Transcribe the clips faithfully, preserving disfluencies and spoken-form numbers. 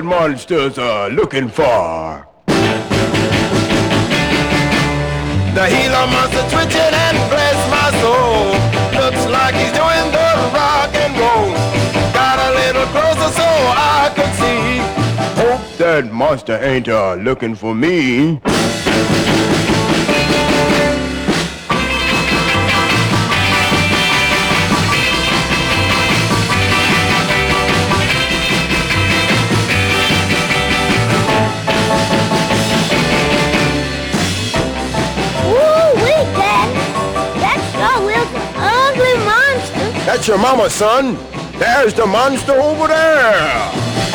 that monster's uh, looking for. The Gila monster twitching and bless my soul. Looks like he's doing the rock and roll. Got a little closer so I could see. Hope that monster ain't uh, looking for me. That's your mama, son. There's the monster over there.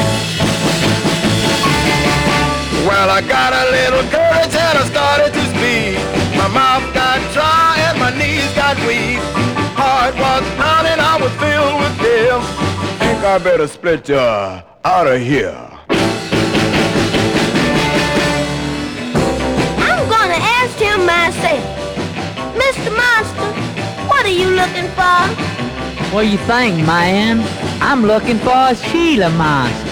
Well, I got a little courage and I started to speak. My mouth got dry and my knees got weak. Heart was pounding, I was filled with fear. Think I better split uh, out of here. I'm gonna ask him myself. Mister Monster, what are you looking for? What do you think, man? I'm looking for a Gila monster.